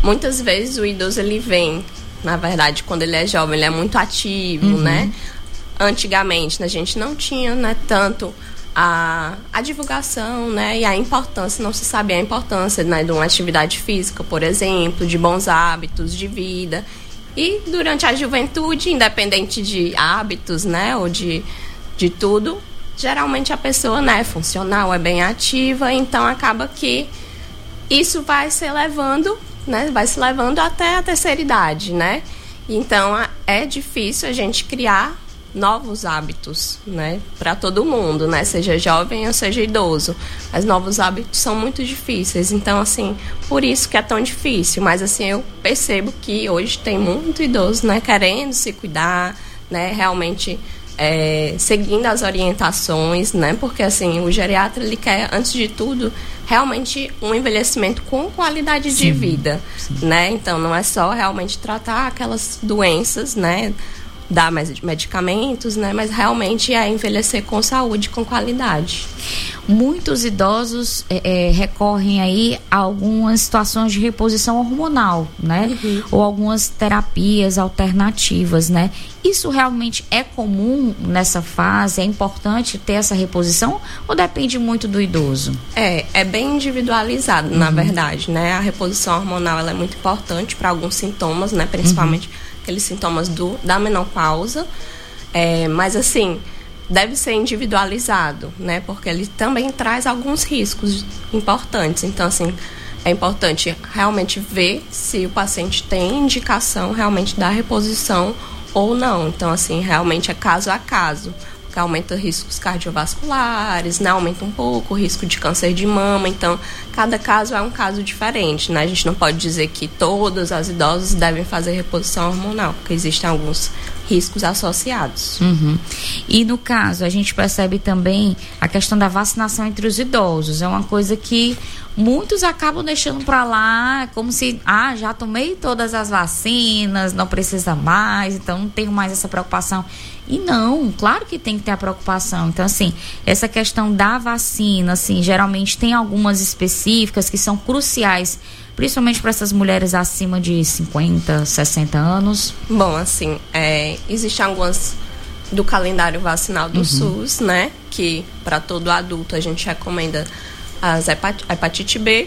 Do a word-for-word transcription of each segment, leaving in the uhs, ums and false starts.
muitas vezes o idoso ele vem, na verdade, quando ele é jovem, ele é muito ativo, uhum. né? Antigamente, né, a gente não tinha, né, tanto a, a divulgação, né, e a importância, não se sabia a importância, né, de uma atividade física, por exemplo, de bons hábitos de vida. E durante a juventude, independente de hábitos, né, ou de, de tudo, geralmente a pessoa, né, é funcional, é bem ativa, então acaba que isso vai se levando, né, vai se levando até a terceira idade, né? Então é difícil a gente criar novos hábitos, né, para todo mundo, né, seja jovem ou seja idoso. Mas novos hábitos são muito difíceis, então assim, por isso que é tão difícil. Mas assim, eu percebo que hoje tem muito idoso, né, querendo se cuidar, né, realmente é, seguindo as orientações, né, porque assim, o geriatra ele quer, antes de tudo, realmente um envelhecimento com qualidade sim, de vida, sim. né, então não é só realmente tratar aquelas doenças, né, dar mais medicamentos, né? Mas realmente é envelhecer com saúde, com qualidade. Muitos idosos é, é, recorrem aí a algumas situações de reposição hormonal, né? Uhum. Ou algumas terapias alternativas, né? Isso realmente é comum nessa fase? É importante ter essa reposição ou depende muito do idoso? É, é bem individualizado, uhum. na verdade, né? A reposição hormonal ela é muito importante para alguns sintomas, né? Principalmente uhum. aqueles sintomas do, da menopausa, é, mas assim, deve ser individualizado, né, porque ele também traz alguns riscos importantes, então assim, é importante realmente ver se o paciente tem indicação realmente da reposição ou não, então assim, realmente é caso a caso, porque aumenta riscos cardiovasculares, né, aumenta um pouco o risco de câncer de mama, então cada caso é um caso diferente, né, a gente não pode dizer que todas as idosas devem fazer reposição hormonal, porque existem alguns riscos associados. Uhum. E no caso, a gente percebe também a questão da vacinação entre os idosos, é uma coisa que muitos acabam deixando para lá, como se, ah, já tomei todas as vacinas, não precisa mais, então não tenho mais essa preocupação. E não, claro que tem que ter a preocupação. Então, assim, essa questão da vacina, assim, geralmente tem algumas específicas que são cruciais, principalmente para essas mulheres acima de cinquenta, sessenta anos. Bom, assim, é, existem algumas do calendário vacinal do uhum. SUS, né, que para todo adulto a gente recomenda as hepat- hepatite B,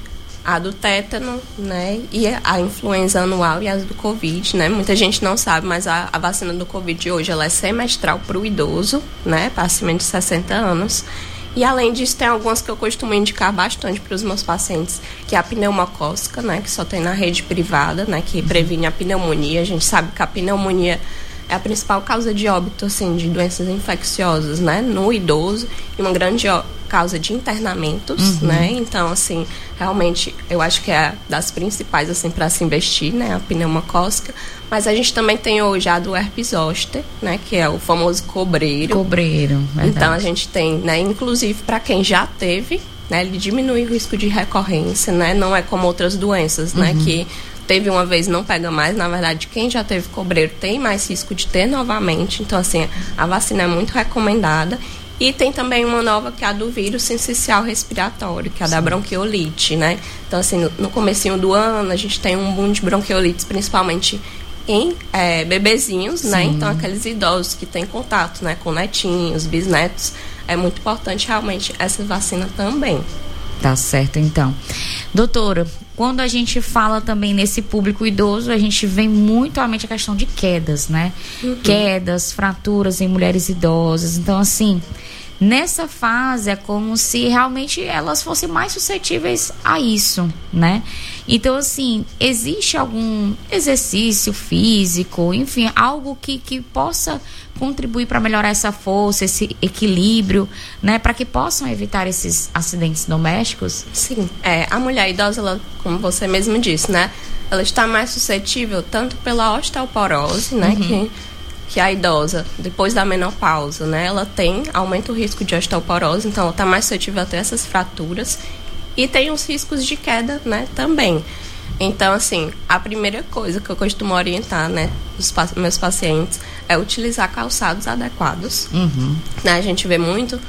a do tétano, né, e a influenza anual e as do Covid, né, muita gente não sabe, mas a, a vacina do Covid hoje, ela é semestral para o idoso, né, para acima de sessenta anos, e além disso tem algumas que eu costumo indicar bastante para os meus pacientes, que é a pneumocócica, né, que só tem na rede privada, né, que previne a pneumonia. A gente sabe que a pneumonia é a principal causa de óbito, assim, de doenças infecciosas, né, no idoso, e uma grande ó, causa de internamentos, uhum. né, então, assim, realmente, eu acho que é das principais, assim, para se investir, né, a pneumocócica, mas a gente também tem hoje a do herpes zoster, né, que é o famoso cobreiro. Cobreiro, verdade. Então, a gente tem, né, inclusive, para quem já teve, né, ele diminui o risco de recorrência, né, não é como outras doenças, uhum. né, que teve uma vez, não pega mais. Na verdade, quem já teve cobreiro tem mais risco de ter novamente. Então, assim, a vacina é muito recomendada. E tem também uma nova, que é a do vírus sincicial respiratório, que é a Sim. da bronquiolite, né? Então, assim, no, no comecinho do ano, a gente tem um boom de bronquiolites, principalmente em é, bebezinhos, Sim. né? Então, aqueles idosos que têm contato, né, com netinhos, bisnetos, é muito importante, realmente, essa vacina também. Tá certo, então. Doutora, quando a gente fala também nesse público idoso, a gente vem muito à mente a questão de quedas, né? Uhum. Quedas, fraturas em mulheres idosas. Então, assim, nessa fase é como se realmente elas fossem mais suscetíveis a isso, né? Então, assim, existe algum exercício físico, enfim, algo que, que possa contribuir para melhorar essa força, esse equilíbrio, né, para que possam evitar esses acidentes domésticos? Sim, é, a mulher idosa, ela, como você mesmo disse, né, ela está mais suscetível tanto pela osteoporose, né, uhum. que, que a idosa, depois da menopausa, né, ela tem, aumenta o risco de osteoporose, então ela está mais suscetível a ter essas fraturas, e tem os riscos de queda, né, também. Então, assim, a primeira coisa que eu costumo orientar, né, os pa- meus pacientes é utilizar calçados adequados. Uhum. Né, a gente vê muito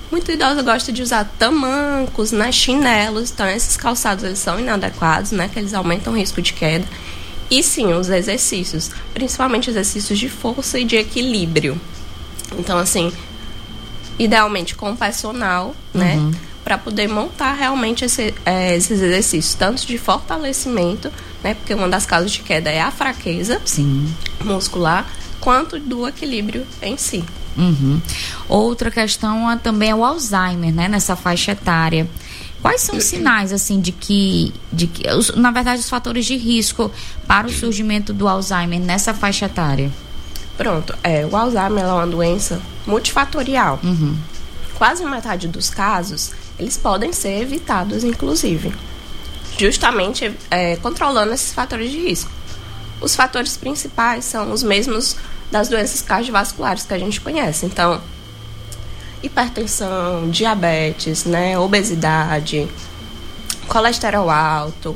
Muito idosa gosta de usar tamancos, né, chinelos, então esses calçados eles são inadequados, né, que eles aumentam o risco de queda. E sim, os exercícios, principalmente exercícios de força e de equilíbrio. Então, assim, idealmente com o personal, né, uhum. para poder montar realmente esse, é, esses exercícios, tanto de fortalecimento, né, porque uma das causas de queda é a fraqueza sim. muscular, quanto do equilíbrio em si. Uhum. Outra questão é, também é o Alzheimer, né, nessa faixa etária. Quais são os sinais, assim, de que, de que os, na verdade, os fatores de risco para o surgimento do Alzheimer nessa faixa etária? Pronto, é, o Alzheimer é uma doença multifatorial. Uhum. Quase metade dos casos, eles podem ser evitados, inclusive, justamente é, controlando esses fatores de risco. Os fatores principais são os mesmos das doenças cardiovasculares que a gente conhece. Então, hipertensão, diabetes, né, obesidade, colesterol alto,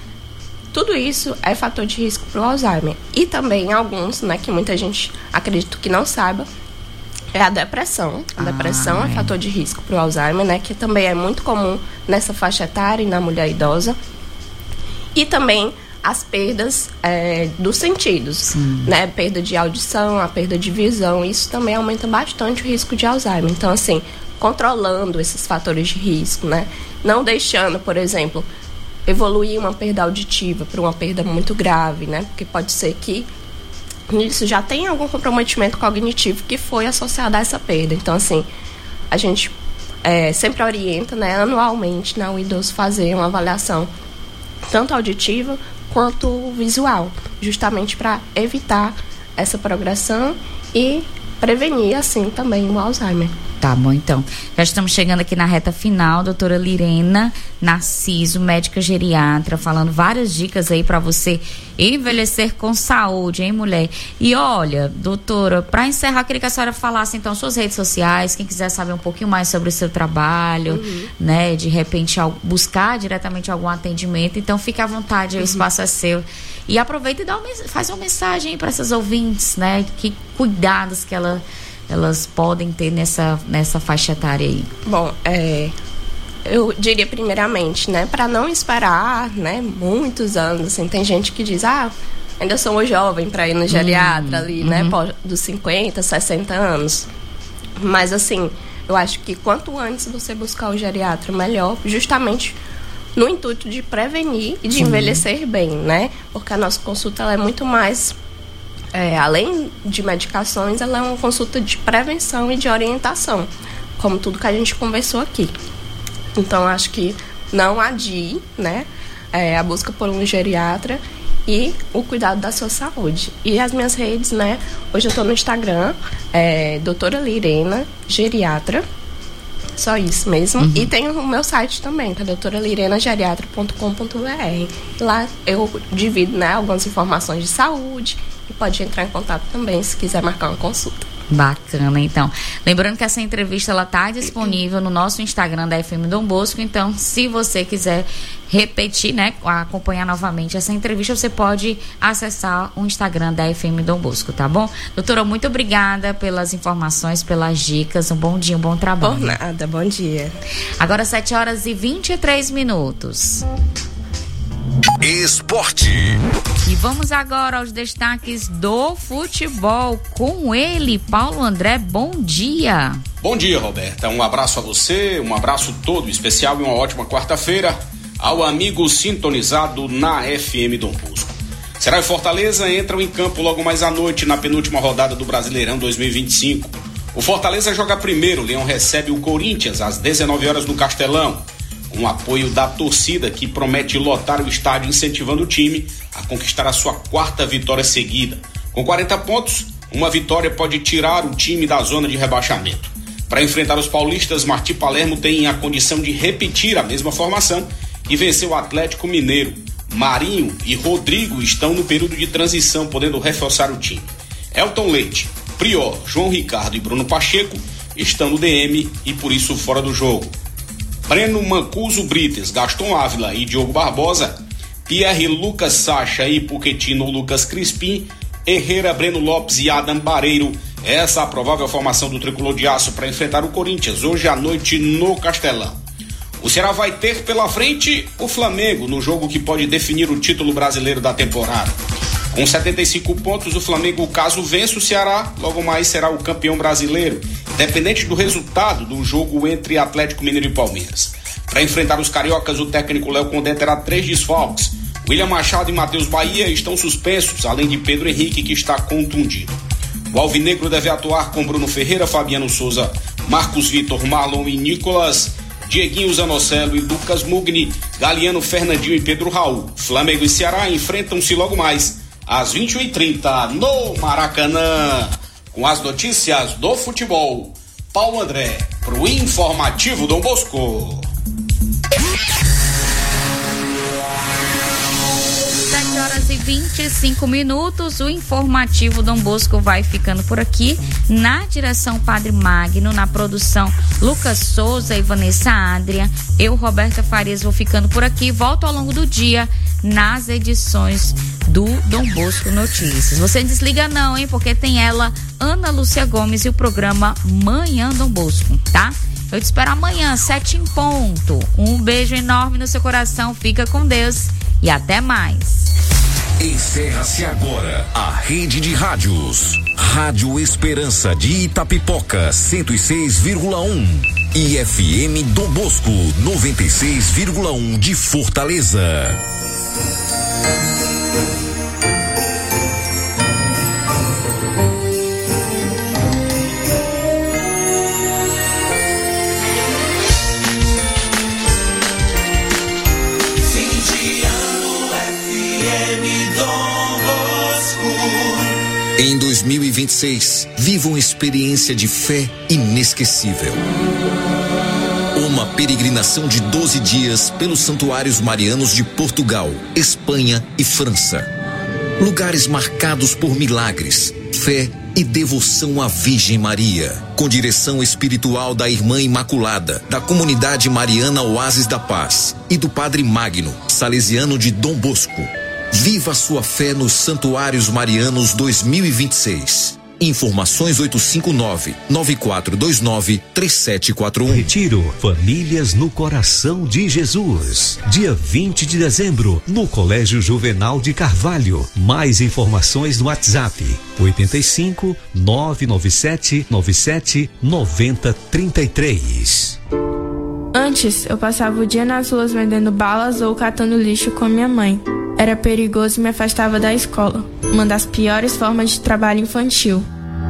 tudo isso é fator de risco para o Alzheimer. E também alguns, né, que muita gente acredita que não saiba, é a depressão. A ah, depressão é. é fator de risco para o Alzheimer, né, que também é muito comum nessa faixa etária e na mulher idosa. E também as perdas é, dos sentidos, Sim. né? Perda de audição, a perda de visão, isso também aumenta bastante o risco de Alzheimer. Então, assim, controlando esses fatores de risco, né? Não deixando, por exemplo, evoluir uma perda auditiva para uma perda muito grave, né? Porque pode ser que nisso já tenha algum comprometimento cognitivo que foi associado a essa perda. Então, assim, a gente é, sempre orienta, né, anualmente, né, o idoso fazer uma avaliação tanto auditiva quanto visual, justamente para evitar essa progressão e prevenir, assim, também o Alzheimer. Tá bom, então. Já estamos chegando aqui na reta final, doutora Lirena Narciso, médica geriatra, falando várias dicas aí para você envelhecer com saúde, hein, mulher? E olha, doutora, para encerrar, queria que a senhora falasse, então, suas redes sociais, quem quiser saber um pouquinho mais sobre o seu trabalho, uhum. né, de repente buscar diretamente algum atendimento, então fique à vontade, uhum. o espaço é seu. E aproveita e dá uma, faz uma mensagem aí para essas ouvintes, né, que cuidados que ela... elas podem ter nessa, nessa faixa etária aí? Bom, é, eu diria primeiramente, né, para não esperar, né, muitos anos, assim, tem gente que diz, ah, ainda sou uma jovem para ir no geriatra uhum, ali, uhum. né, dos cinquenta, sessenta anos. Mas, assim, eu acho que quanto antes você buscar o geriatra, melhor, justamente no intuito de prevenir e de Sim. envelhecer bem, né, porque a nossa consulta ela é muito mais... É, além de medicações, ela é uma consulta de prevenção e de orientação, como tudo que a gente conversou aqui. Então, acho que não adie, né, é, a busca por um geriatra e o cuidado da sua saúde. E as minhas redes, né, hoje eu estou no Instagram, é, doutora Lirena Geriatra, só isso mesmo. Uhum. E tem o meu site também, que é doutora lirena geriatra ponto com ponto b r. Lá eu divido, né, algumas informações de saúde, e pode entrar em contato também se quiser marcar uma consulta. Bacana, então. Lembrando que essa entrevista ela está disponível no nosso Instagram da F M Dom Bosco, então se você quiser repetir, né, acompanhar novamente essa entrevista, você pode acessar o Instagram da F M Dom Bosco, tá bom? Doutora, muito obrigada pelas informações, pelas dicas, um bom dia, um bom trabalho. Por nada, bom dia. Agora sete horas e vinte e três minutos. Esporte. E vamos agora aos destaques do futebol com ele, Paulo André, bom dia. Bom dia, Roberta, um abraço a você, um abraço todo especial e uma ótima quarta-feira ao amigo sintonizado na F M Dom Bosco. Será em Fortaleza, entram em campo logo mais à noite na penúltima rodada do Brasileirão dois mil e vinte e cinco. O Fortaleza joga primeiro, o Leão recebe o Corinthians às dezenove horas no Castelão. Um apoio da torcida que promete lotar o estádio, incentivando o time a conquistar a sua quarta vitória seguida. Com quarenta pontos, uma vitória pode tirar o time da zona de rebaixamento. Para enfrentar os paulistas, Martim Palermo tem a condição de repetir a mesma formação e vencer o Atlético Mineiro. Marinho e Rodrigo estão no período de transição, podendo reforçar o time. Elton Leite, Prior, João Ricardo e Bruno Pacheco estão no D M e por isso fora do jogo. Breno Mancuso Brites, Gaston Ávila e Diogo Barbosa, Pierre Lucas Sacha e Pochettino Lucas Crispim, Herrera, Breno Lopes e Adam Bareiro Essa é a provável formação do tricolor de aço para enfrentar o Corinthians hoje à noite no Castelão. O Ceará vai ter pela frente o Flamengo no jogo que pode definir o título brasileiro da temporada. Com setenta e cinco pontos, o Flamengo, caso vença o Ceará, logo mais será o campeão brasileiro, independente do resultado do jogo entre Atlético Mineiro e Palmeiras. Para enfrentar os cariocas, o técnico Léo Condé terá três desfalques. William Machado e Matheus Bahia estão suspensos, além de Pedro Henrique, que está contundido. O alvinegro deve atuar com Bruno Ferreira, Fabiano Souza, Marcos Vitor, Marlon e Nicolas, Dieguinho Zanocelo e Lucas Mugni, Galiano, Fernandinho e Pedro Raul. Flamengo e Ceará enfrentam-se logo mais às vinte e uma e trinta no Maracanã. Com as notícias do futebol, Paulo André, pro Informativo Dom Bosco. sete horas e vinte e cinco minutos, o Informativo Dom Bosco vai ficando por aqui. Na direção Padre Magno, na produção Lucas Souza e Vanessa Adria. Eu, Roberta Farias, vou ficando por aqui. Volto ao longo do dia nas edições do Dom Bosco Notícias. Você desliga não, hein? Porque tem ela, Ana Lúcia Gomes, e o programa Manhã Dom Bosco, tá? Eu te espero amanhã, sete em ponto. Um beijo enorme no seu coração, fica com Deus e até mais. Encerra-se agora a rede de rádios. Rádio Esperança de Itapipoca, cento e seis vírgula um. E F M Dom Bosco, noventa e seis vírgula um de Fortaleza. Em dois mil e vinte e seis, viva uma experiência de fé inesquecível. Uma peregrinação de doze dias pelos santuários marianos de Portugal, Espanha e França. Lugares marcados por milagres, fé e devoção à Virgem Maria. Com direção espiritual da Irmã Imaculada, da Comunidade Mariana Oásis da Paz e do Padre Magno, salesiano de Dom Bosco. Viva a sua fé nos Santuários Marianos dois mil e vinte e seis. Informações oito cinco nove, nove quatro dois nove, três sete quatro um. Retiro Famílias no Coração de Jesus. Dia vinte de dezembro, no Colégio Juvenal de Carvalho. Mais informações no WhatsApp oito cinco, nove nove sete, nove sete, nove zero três três. Antes, eu passava o dia nas ruas vendendo balas ou catando lixo com minha mãe. Era perigoso e me afastava da escola, uma das piores formas de trabalho infantil.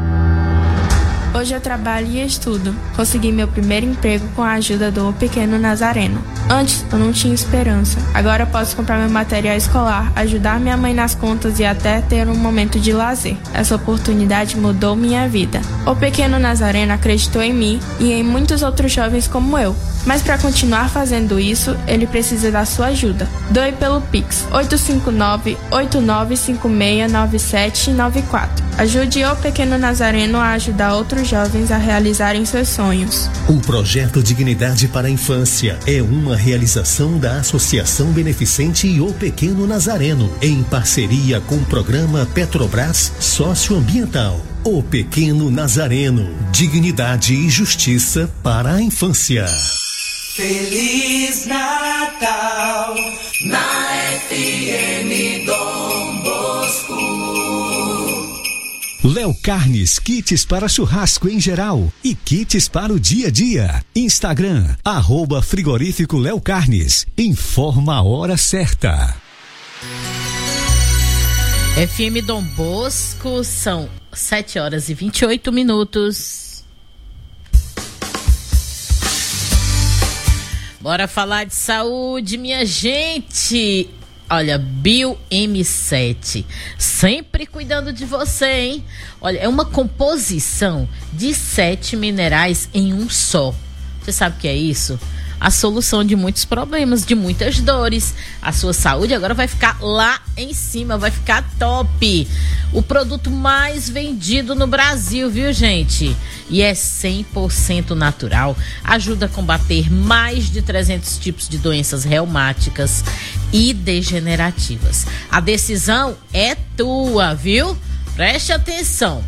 Hoje eu trabalho e estudo. Consegui meu primeiro emprego com a ajuda do O Pequeno Nazareno. Antes eu não tinha esperança. Agora eu posso comprar meu material escolar, ajudar minha mãe nas contas e até ter um momento de lazer. Essa oportunidade mudou minha vida. O Pequeno Nazareno acreditou em mim e em muitos outros jovens como eu. Mas para continuar fazendo isso, ele precisa da sua ajuda. Doe pelo Pix oito cinco nove, oito nove cinco seis, nove sete nove quatro. Ajude o Pequeno Nazareno a ajudar outros jovens a realizarem seus sonhos. O projeto Dignidade para a Infância é uma realização da Associação Beneficente O Pequeno Nazareno, em parceria com o programa Petrobras Socioambiental. O Pequeno Nazareno, dignidade e justiça para a infância. Feliz Natal na F M Dom Bosco. Léo Carnes, kits para churrasco em geral e kits para o dia a dia. Instagram, arroba frigorífico Léo Carnes. Informa a hora certa. F M Dom Bosco, são sete horas e vinte e oito minutos. Bora falar de saúde, minha gente. Olha, Bio M sete, sempre cuidando de você, hein? Olha, é uma composição de sete minerais em um só. Você sabe o que é isso? A solução de muitos problemas, de muitas dores. A sua saúde agora vai ficar lá em cima, vai ficar top. O produto mais vendido no Brasil, viu, gente? E é cem por cento natural. Ajuda a combater mais de trezentos tipos de doenças reumáticas e degenerativas. A decisão é tua, viu? Preste atenção.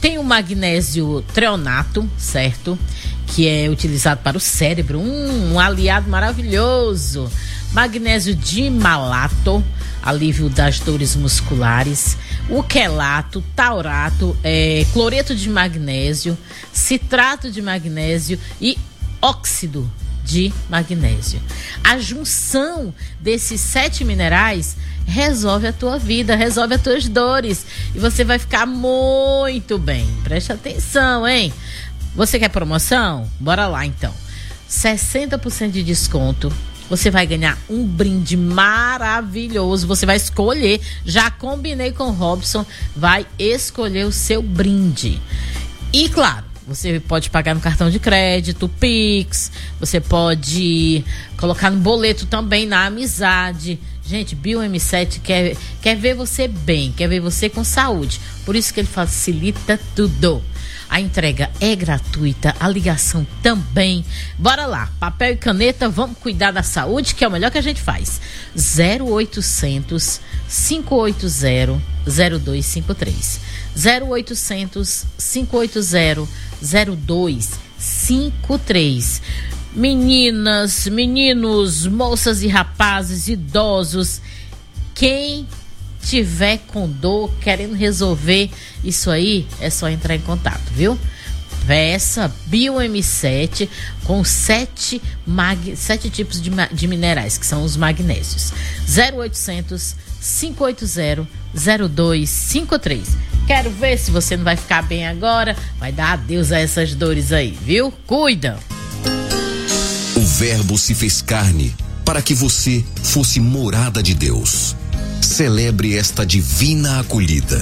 Tem o magnésio treonato, certo? Que é utilizado para o cérebro, um, um aliado maravilhoso. Magnésio dimalato, alívio das dores musculares. O quelato, taurato, é, cloreto de magnésio, citrato de magnésio e óxido de magnésio. A junção desses sete minerais resolve a tua vida, resolve as tuas dores e você vai ficar muito bem. Preste atenção, hein? Você quer promoção? Bora lá então. sessenta por cento de desconto. Você vai ganhar um brinde maravilhoso. Você vai escolher. Já combinei com o Robson. Vai escolher o seu brinde. E claro, você pode pagar no cartão de crédito, Pix. Você pode colocar no boleto também, na amizade. Gente, Bio M sete quer, quer ver você bem, quer ver você com saúde. Por isso que ele facilita tudo. A entrega é gratuita, a ligação também. Bora lá, papel e caneta, vamos cuidar da saúde, que é o melhor que a gente faz. zero oitocentos, cinco oito zero, zero dois cinco três. zero oitocentos, cinco oito zero, zero dois cinco três. Meninas, meninos, moças e rapazes, idosos, quem tiver com dor, querendo resolver isso aí, é só entrar em contato, viu? Peça Bio M sete com sete, mag... sete tipos de, ma... de minerais, que são os magnésios. zero oitocentos, cinco oito zero, zero dois cinco três. Quero ver se você não vai ficar bem agora. Vai dar adeus a essas dores aí, viu? Cuida! O Verbo se fez carne para que você fosse morada de Deus. Celebre esta divina acolhida.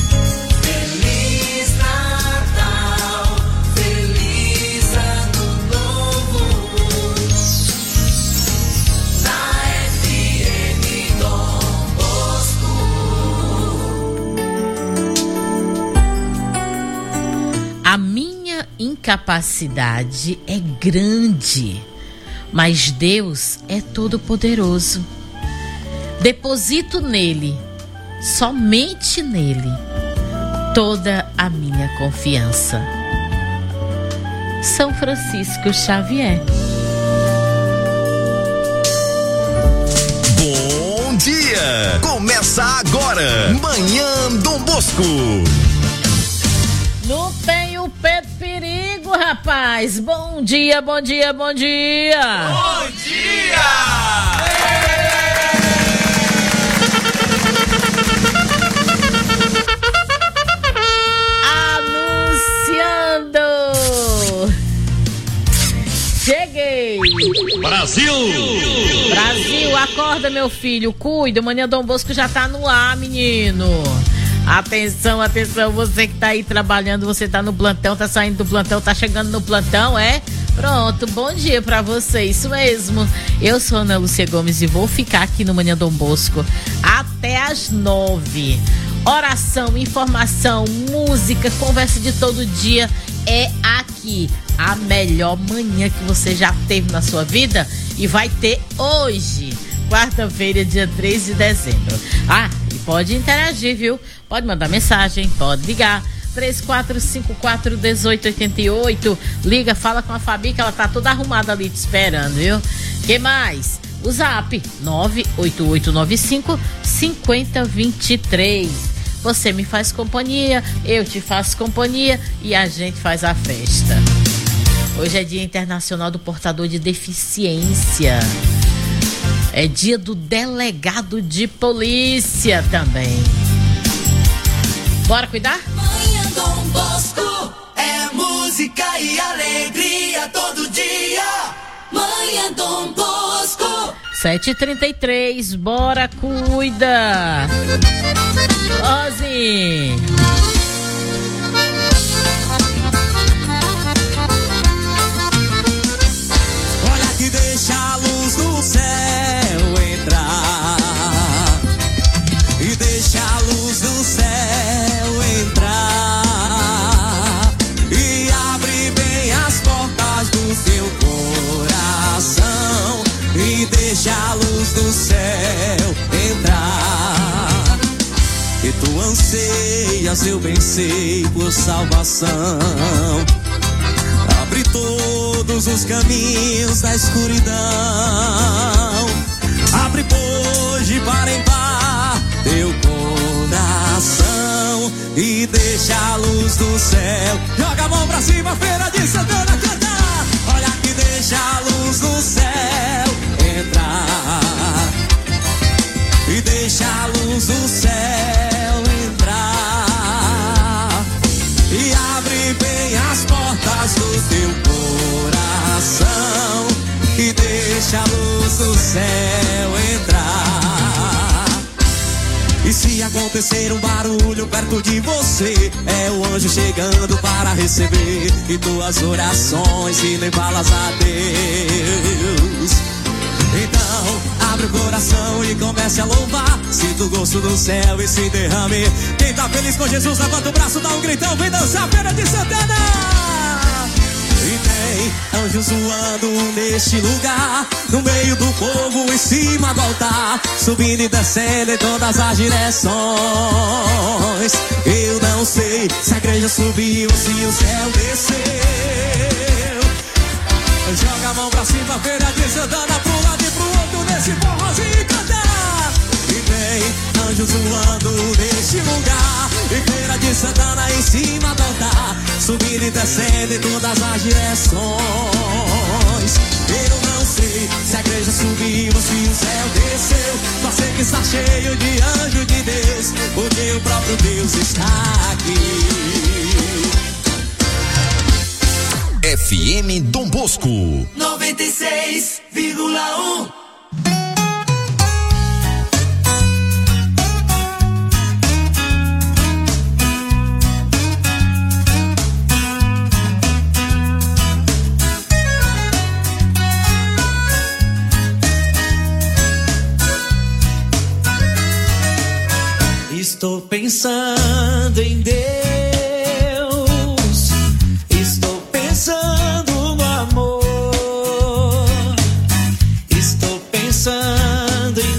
Feliz Natal, feliz Ano Novo, na F M Dom Bosco. A minha incapacidade é grande, mas Deus é todo-poderoso. Deposito nele, somente nele, toda a minha confiança. São Francisco Xavier. Bom dia! Começa agora, Manhã Dom Bosco. Não tem o pé de perigo, rapaz. Bom dia, bom dia, bom dia. Bom dia! Cheguei! Brasil! Brasil, acorda, meu filho, cuida, o Manhã Dom Bosco já tá no ar, menino. Atenção, atenção, você que tá aí trabalhando, você tá no plantão, tá saindo do plantão, tá chegando no plantão, é? Pronto, bom dia pra você, isso mesmo. Eu sou Ana Lúcia Gomes e vou ficar aqui no Manhã Dom Bosco até às nove. Oração, informação, música, conversa de todo dia é aqui. A melhor manhã que você já teve na sua vida e vai ter hoje, quarta-feira, dia três de dezembro. Ah, e pode interagir, viu? Pode mandar mensagem, pode ligar. três quatro cinco quatro, um oito oito oito. Liga, fala com a Fabi que ela tá toda arrumada ali te esperando, viu? Que mais? O zap nove oito oito nove cinco, cinco zero dois três. Você me faz companhia, eu te faço companhia e a gente faz a festa. Hoje é Dia Internacional do Portador de Deficiência. É dia do delegado de polícia também. Bora cuidar? Manhã Dom Bosco é música e alegria todo dia. Manhã Dom Bosco. sete e trinta e três, bora cuida. Rose. Olha que deixa a luz do céu entrar, e deixa a luz do céu entrar, e abre bem as portas do seu coração, e deixa a luz do céu entrar, e tu anseia anseias eu pensei por salvação. Abre todos os caminhos da escuridão. Abre hoje para empar teu coração e deixa a luz do céu. Joga a mão pra cima, Feira de Santana, canta. Olha que deixa a luz do céu entrar. E deixa a luz do céu entrar. E abre bem as portas do teu coração. E deixa a luz do céu entrar. E se acontecer um barulho perto de você, é o anjo chegando para receber e tuas orações e levá-las a Deus. Então, abre o coração e comece a louvar. Sinta o gosto do céu e se derrame. Quem tá feliz com Jesus, levanta o braço, dá um gritão, vem dançar, Feira de Santana. E tem anjos voando neste lugar, no meio do povo, em cima do altar, subindo e descendo em todas as direções. Eu não sei se a igreja subiu ou se o céu desceu. Joga a mão pra cima, Feira de Santana, pro lado e pro outro, nesse forrozinho e cantar. E vem anjos voando neste lugar, e Feira de Santana em cima do altar, subindo e descendo em todas as direções. Eu não sei se a igreja subiu ou se o céu desceu, só sei que está cheio de anjos de Deus, porque o próprio Deus está aqui. F M Dom Bosco noventa e seis vírgula um. Estou pensando em Deus. Estou pensando no amor. Estou pensando em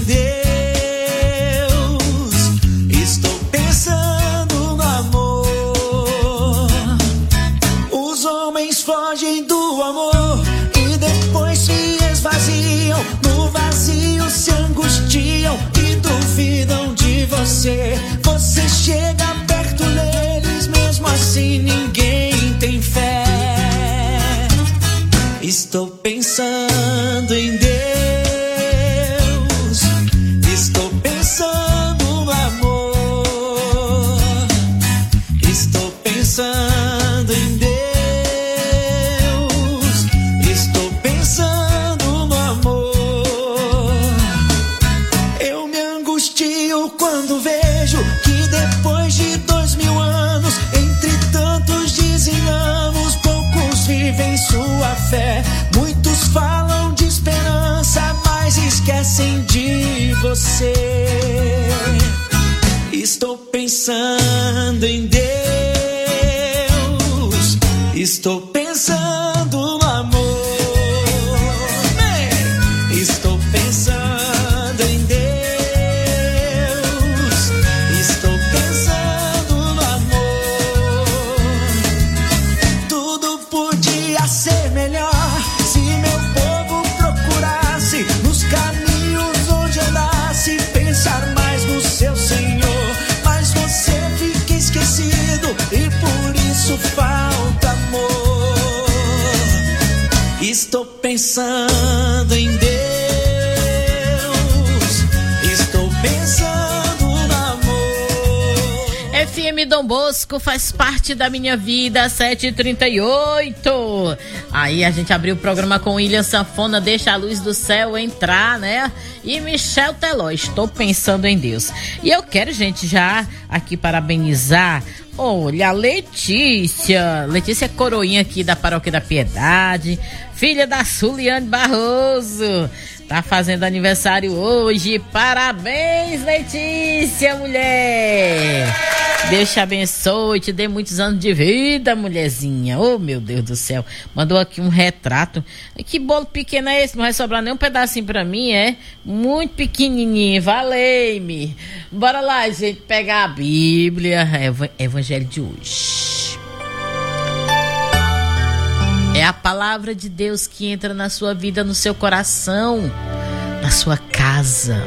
Deus. Estou pensando no amor. Os homens fogem do amor e depois se esvaziam. No vazio se angustiam e duvidam de você. Você chega perto deles, mesmo assim ninguém tem fé. Estou pensando em Deus. Estou pensando no amor. Estou pensando em Deus. Estou pensando no amor. Eu me angustio quando vejo que depois de dois mil anos, entre tantos dizem anos, poucos vivem sua fé. Muitos falam de esperança, mas esquecem de você. Estou pensando em Deus. Estou pensando no amor. Estou pensando em Deus. Estou pensando no amor. Tudo podia ser melhor se meu povo procurasse nos caminhos onde andasse, pensar mais no seu Senhor. Mas você fica esquecido e por isso falta amor. Estou pensando em Deus. Estou pensando no amor. F M Dom Bosco faz parte da minha vida, sete e trinta e oito. Aí a gente abriu o programa com William Sanfona, Deixa a Luz do Céu Entrar, né? E Michel Teló, Estou Pensando em Deus. E eu quero, gente, já aqui parabenizar. Olha, a Letícia, Letícia é coroinha aqui da Paróquia da Piedade, filha da Suliane Barroso, tá fazendo aniversário hoje. Parabéns, Letícia, mulher! Deus te abençoe, te dê muitos anos de vida, mulherzinha. Oh, meu Deus do céu. Mandou aqui um retrato. Que bolo pequeno é esse? Não vai sobrar nem um pedacinho pra mim, é? Muito pequenininho. Valei-me. Bora lá, gente, pegar a Bíblia. Evangelho de hoje. É a palavra de Deus que entra na sua vida, no seu coração, na sua casa.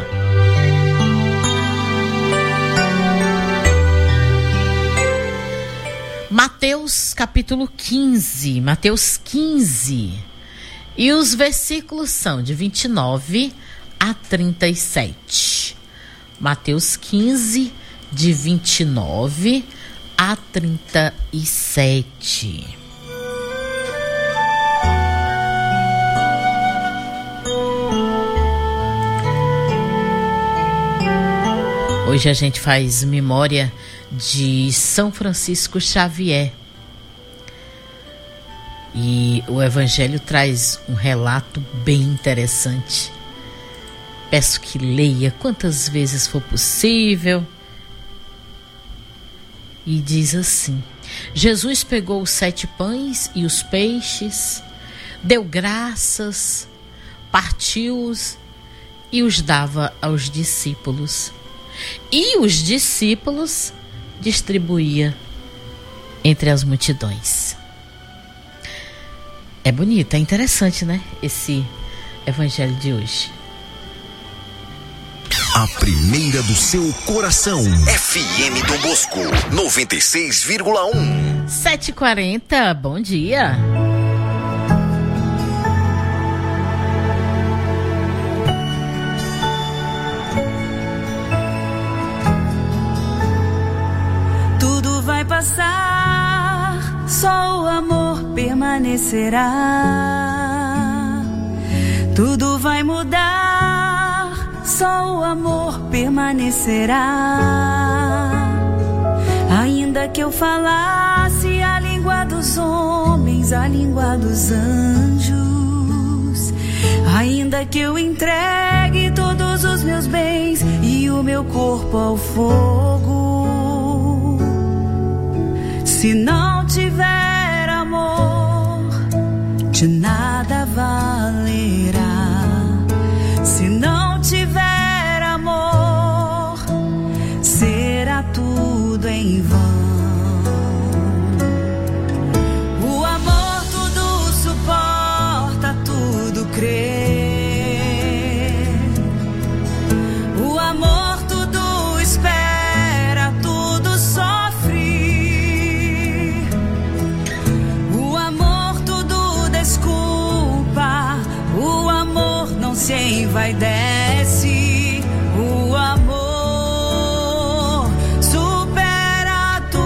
Mateus capítulo quinze, Mateus quinze, e os versículos são de vinte e nove a trinta e sete. Mateus quinze, de vinte e nove a trinta e sete. Hoje a gente faz memória de São Francisco Xavier. E o Evangelho traz um relato bem interessante. Peço que leia quantas vezes for possível. E diz assim: Jesus pegou os sete pães e os peixes, deu graças, partiu-os e os dava aos discípulos. E os discípulos distribuía entre as multidões. É bonito, é interessante, né? Esse evangelho de hoje. A primeira do seu coração. F M Dom Bosco, noventa e seis vírgula um. sete e quarenta, bom dia. Vai passar, só o amor permanecerá. Tudo vai mudar, só o amor permanecerá. Ainda que eu falasse a língua dos homens, a língua dos anjos, ainda que eu entregue todos os meus bens e o meu corpo ao fogo, se não tiver amor, de nada valerá. Se não tiver amor, será tudo em vão. O amor tudo suporta, tudo crê. O amor tudo espera, tudo sofre. Se envaidece, o amor supera tudo.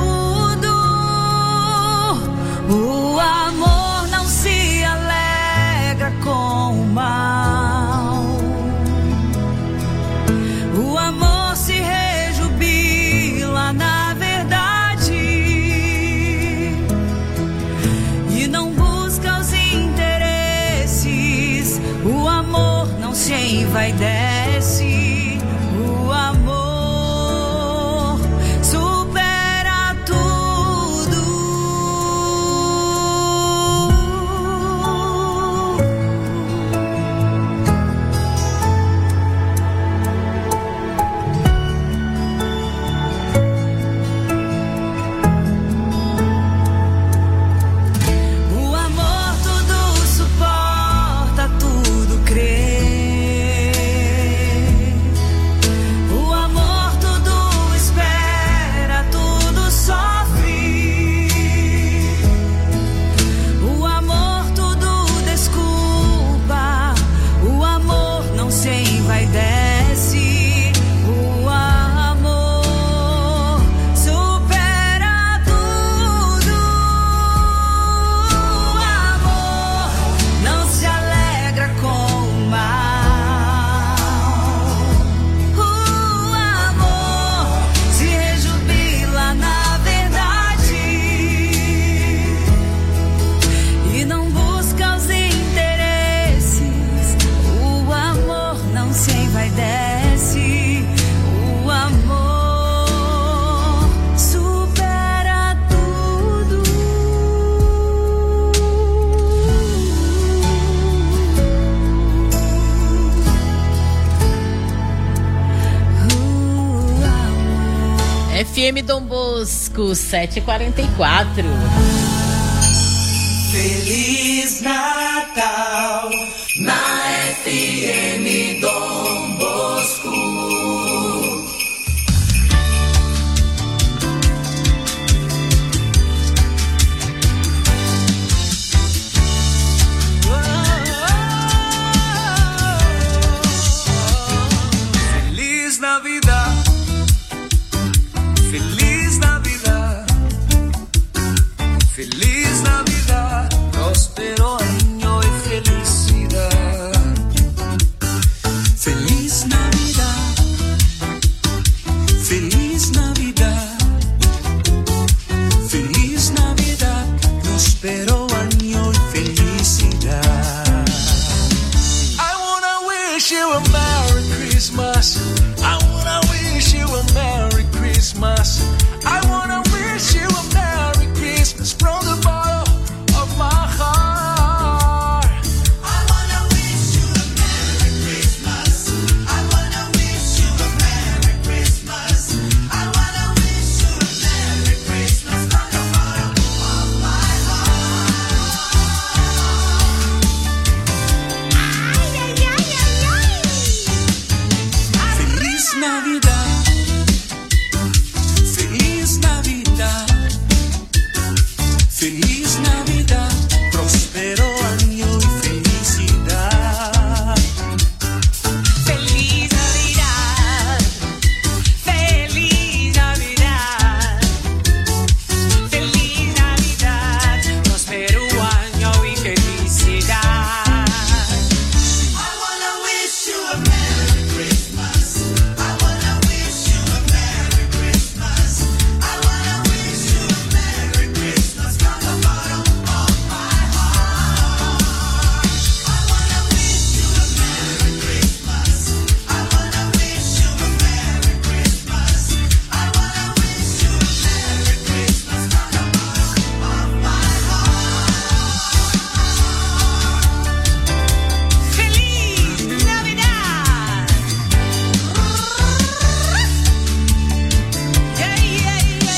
F M Dom Bosco, sete e quarenta e quatro. Feliz Natal na F M Dom Bosco. Feliz Navidad, feliz Navidad, feliz Navidad, próspero año y felicidad. Feliz Navidad, feliz Navidad, feliz Navidad, próspero año y felicidad. I wanna wish you a Merry Christmas. I wanna wish you a Merry Christmas. I wanna wish you a Merry Christmas from the bottom of my heart. I wanna wish you a Merry Christmas. I wanna wish you a Merry Christmas. I wanna wish you a Merry Christmas from the bottom of my heart. Feliz Navidad, feliz Navidad, feliz Navidad, próspero año y felicidad. Feliz Navidad, feliz Navidad, feliz Navidad, próspero año y felicidad. I wanna wish you a Merry Christmas. I wanna wish you a Merry Christmas. I wanna wish you a Merry Christmas from the bottom of my heart. I wanna wish you a Merry Christmas. I wanna wish you a Merry Christmas. I wanna wish you a Merry Christmas from the bottom of my heart. Feliz Navidad. Yeah, yeah, yeah,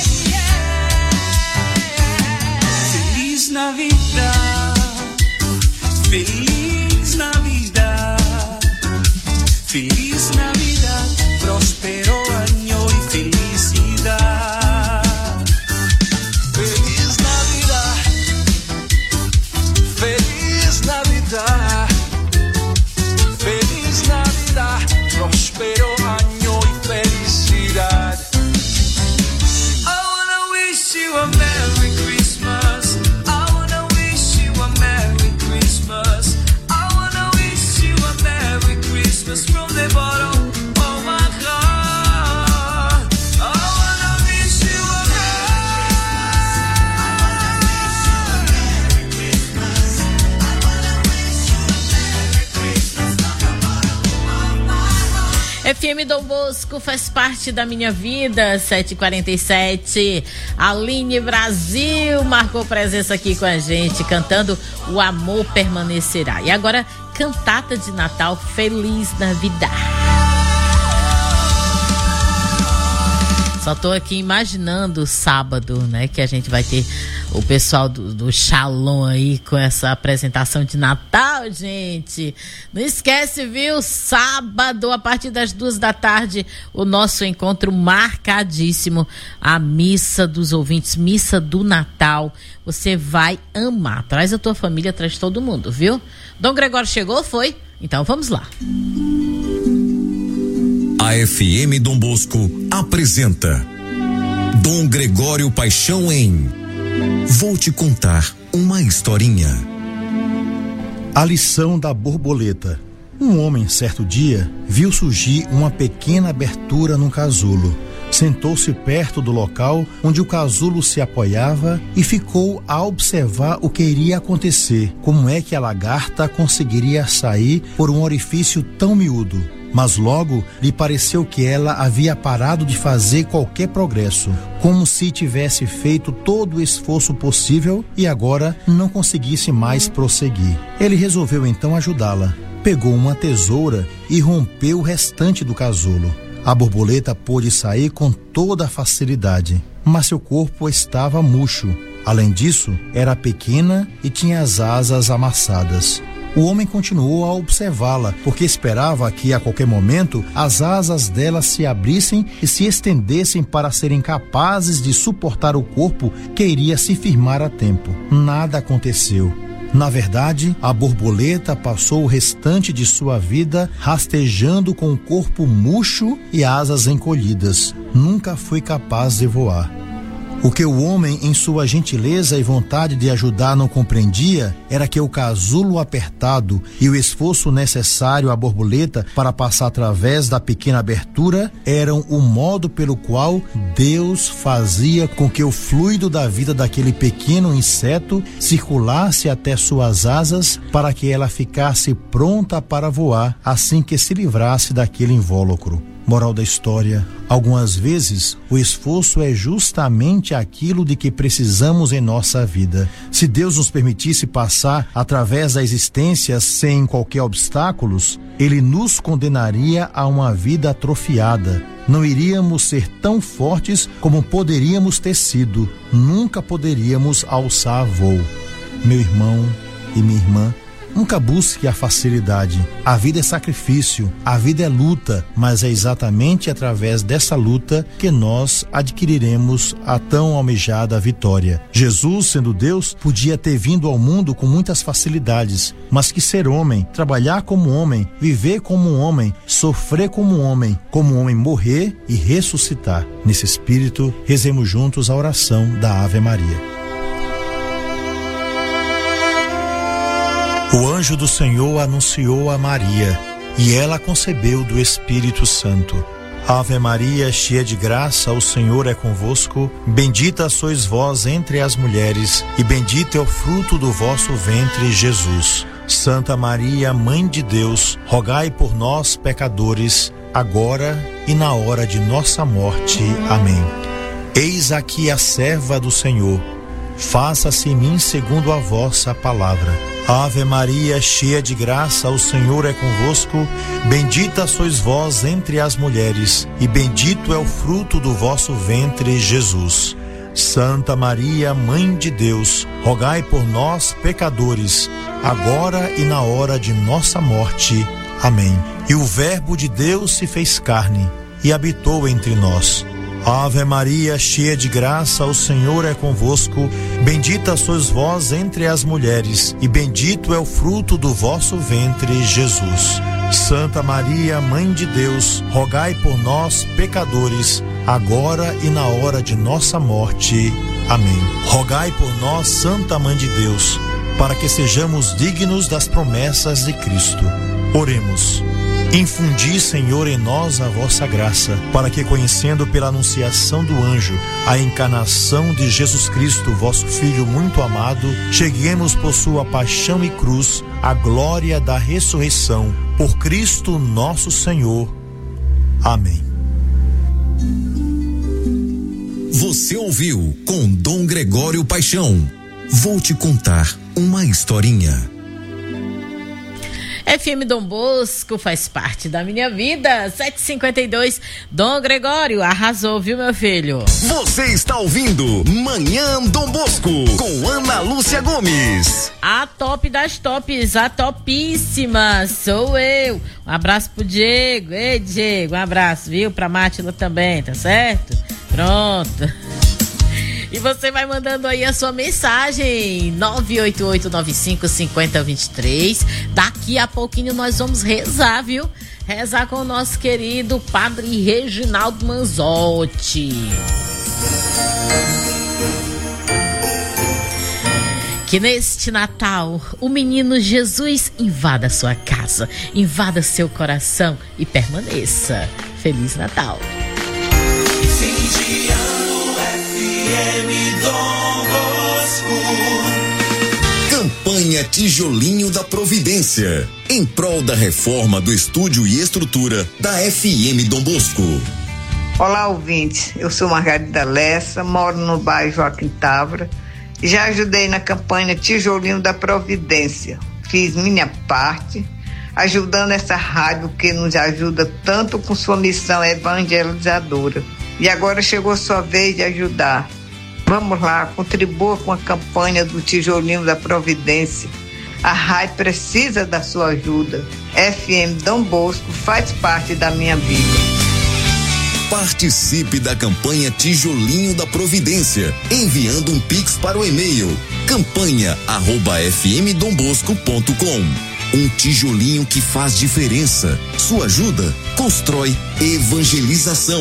yeah. Feliz Navidad, feliz Navidad, feliz Navidad, próspero año y felicidad. Feliz Navidad, feliz Navidad, feliz Navidad, próspero año y felicidad. I wanna wish you a Merry Christmas. I wanna wish you a Merry Christmas. I wanna wish you a Merry Christmas from the bottom of my heart. I wanna wish you a F M Dom Bosco faz parte da minha vida, sete e quarenta e sete. Aline Brasil marcou presença aqui com a gente, cantando O Amor Permanecerá. E agora, cantata de Natal, Feliz Navidad. Só tô aqui imaginando sábado, né? Que a gente vai ter o pessoal do, do Shalom aí com essa apresentação de Natal, gente. Não esquece, viu? Sábado, a partir das duas da tarde, o nosso encontro marcadíssimo. A missa dos ouvintes, missa do Natal. Você vai amar. Traz a tua família, traz todo mundo, viu? Dom Gregório chegou, foi? Então vamos lá. A F M Dom Bosco apresenta Dom Gregório Paixão em Vou Te Contar uma Historinha. A lição da borboleta. Um homem, certo dia, viu surgir uma pequena abertura num casulo. Sentou-se perto do local onde o casulo se apoiava e ficou a observar o que iria acontecer. Como é que a lagarta conseguiria sair por um orifício tão miúdo? Mas logo lhe pareceu que ela havia parado de fazer qualquer progresso, como se tivesse feito todo o esforço possível e agora não conseguisse mais prosseguir. Ele resolveu então ajudá-la. Pegou uma tesoura e rompeu o restante do casulo. A borboleta pôde sair com toda a facilidade, mas seu corpo estava murcho. Além disso, era pequena e tinha as asas amassadas. O homem continuou a observá-la, porque esperava que, a qualquer momento, as asas dela se abrissem e se estendessem para serem capazes de suportar o corpo que iria se firmar a tempo. Nada aconteceu. Na verdade, a borboleta passou o restante de sua vida rastejando com o corpo murcho e asas encolhidas. Nunca foi capaz de voar. O que o homem, em sua gentileza e vontade de ajudar, não compreendia era que o casulo apertado e o esforço necessário à borboleta para passar através da pequena abertura eram o modo pelo qual Deus fazia com que o fluido da vida daquele pequeno inseto circulasse até suas asas para que ela ficasse pronta para voar assim que se livrasse daquele invólucro. Moral da história: algumas vezes o esforço é justamente aquilo de que precisamos em nossa vida. Se Deus nos permitisse passar através da existência sem qualquer obstáculos, Ele nos condenaria a uma vida atrofiada. Não iríamos ser tão fortes como poderíamos ter sido. Nunca poderíamos alçar voo. Meu irmão e minha irmã, nunca busque a facilidade. A vida é sacrifício, a vida é luta, mas é exatamente através dessa luta que nós adquiriremos a tão almejada vitória. Jesus, sendo Deus, podia ter vindo ao mundo com muitas facilidades, mas que ser homem, trabalhar como homem, viver como um homem, sofrer como um homem, como um homem morrer e ressuscitar. Nesse espírito, rezemos juntos a oração da Ave Maria. O anjo do Senhor anunciou a Maria, e ela concebeu do Espírito Santo. Ave Maria, cheia de graça, o Senhor é convosco. Bendita sois vós entre as mulheres, e bendito é o fruto do vosso ventre, Jesus. Santa Maria, Mãe de Deus, rogai por nós, pecadores, agora e na hora de nossa morte. Amém. Eis aqui a serva do Senhor. Faça-se em mim segundo a vossa palavra. Ave Maria, cheia de graça, o Senhor é convosco. Bendita sois vós entre as mulheres, e bendito é o fruto do vosso ventre, Jesus. Santa Maria, Mãe de Deus, rogai por nós, pecadores, agora e na hora de nossa morte. Amém. E o Verbo de Deus se fez carne e habitou entre nós. Ave Maria, cheia de graça, o Senhor é convosco. Bendita sois vós entre as mulheres, e bendito é o fruto do vosso ventre, Jesus. Santa Maria, Mãe de Deus, rogai por nós, pecadores, agora e na hora de nossa morte. Amém. Rogai por nós, Santa Mãe de Deus, para que sejamos dignos das promessas de Cristo. Oremos. Infundi, Senhor, em nós a vossa graça, para que, conhecendo pela anunciação do anjo a encarnação de Jesus Cristo, vosso Filho muito amado, cheguemos por sua paixão e cruz à glória da ressurreição. Por Cristo nosso Senhor. Amém. Você ouviu com Dom Gregório Paixão. Vou te contar uma historinha. F M Dom Bosco faz parte da minha vida. sete e cinquenta e dois. Dom Gregório arrasou, viu, meu filho? Você está ouvindo Manhã Dom Bosco com Ana Lúcia Gomes. A top das tops, a topíssima sou eu. Um abraço pro Diego. Ei, Diego, um abraço, viu? Pra Mátila também, tá certo? Pronto. E você vai mandando aí a sua mensagem nove oito oito nove cinco cinco zero dois três. Daqui a pouquinho nós vamos rezar, viu? Rezar com o nosso querido Padre Reginaldo Manzotti. Que neste Natal o menino Jesus invada sua casa, invada seu coração e permaneça. Feliz Natal. Fim de ano F M Dom Bosco. Campanha Tijolinho da Providência, em prol da reforma do estúdio e estrutura da F M Dom Bosco. Olá, ouvintes. Eu sou Margarida Lessa, moro no bairro Joaquim Távora e já ajudei na campanha Tijolinho da Providência. Fiz minha parte, ajudando essa rádio que nos ajuda tanto com sua missão evangelizadora. E agora chegou sua vez de ajudar. Vamos lá, contribua com a campanha do Tijolinho da Providência. A rádio precisa da sua ajuda. F M Dom Bosco faz parte da minha vida. Participe da campanha Tijolinho da Providência, enviando um pix para o e-mail campanha arroba f m dom bosco ponto com. Um tijolinho que faz diferença. Sua ajuda constrói evangelização.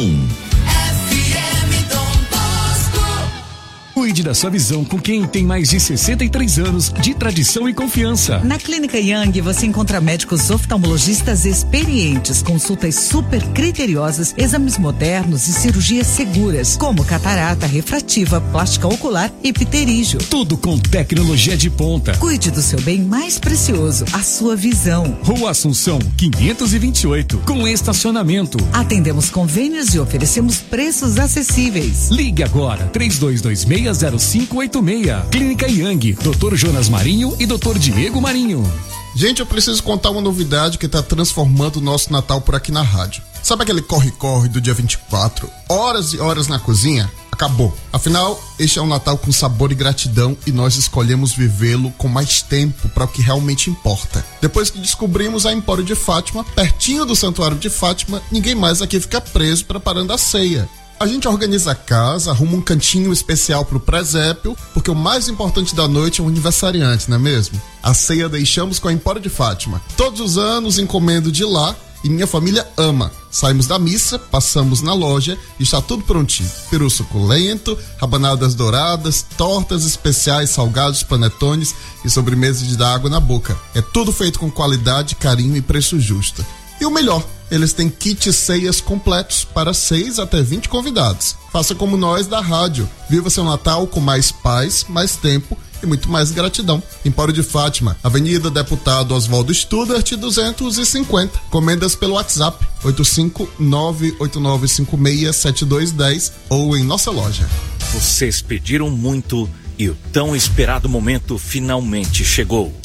Cuide da sua visão com quem tem mais de sessenta e três anos de tradição e confiança. Na Clínica Yang você encontra médicos oftalmologistas experientes, consultas super criteriosas, exames modernos e cirurgias seguras, como catarata, refrativa, plástica ocular e pterígio. Tudo com tecnologia de ponta. Cuide do seu bem mais precioso, a sua visão. Rua Assunção, quinhentos e vinte e oito, com estacionamento. Atendemos convênios e oferecemos preços acessíveis. Ligue agora, três dois dois seis zero cinco oito seis. Clínica Yang, doutor Jonas Marinho e doutor Diego Marinho. Gente, eu preciso contar uma novidade que está transformando o nosso Natal por aqui na rádio. Sabe aquele corre-corre do dia vinte e quatro? Horas e horas na cozinha? Acabou. Afinal, este é um Natal com sabor e gratidão e nós escolhemos vivê-lo com mais tempo para o que realmente importa. Depois que descobrimos a Empório de Fátima, pertinho do Santuário de Fátima, ninguém mais aqui fica preso preparando a ceia. A gente organiza a casa, arruma um cantinho especial pro presépio, porque o mais importante da noite é o aniversariante, não é mesmo? A ceia deixamos com a Empório de Fátima. Todos os anos encomendo de lá e minha família ama. Saímos da missa, passamos na loja e está tudo prontinho. Peru suculento, rabanadas douradas, tortas especiais, salgados, panetones e sobremesa de dar água na boca. É tudo feito com qualidade, carinho e preço justo. E o melhor, eles têm kits ceias completos para seis até vinte convidados. Faça como nós da rádio. Viva seu Natal com mais paz, mais tempo e muito mais gratidão. Empório de Fátima, Avenida Deputado Oswaldo Studart, duzentos e cinquenta. Comendas pelo WhatsApp oito cinco nove oito nove cinco seis sete dois um zero ou em nossa loja. Vocês pediram muito e o tão esperado momento finalmente chegou.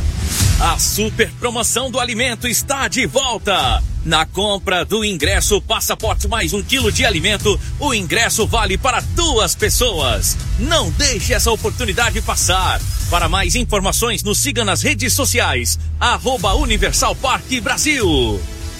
A super promoção do alimento está de volta. Na compra do ingresso Passaporte mais um quilo de alimento, o ingresso vale para duas pessoas. Não deixe essa oportunidade passar. Para mais informações, nos siga nas redes sociais, arroba Universal Parque Brasil.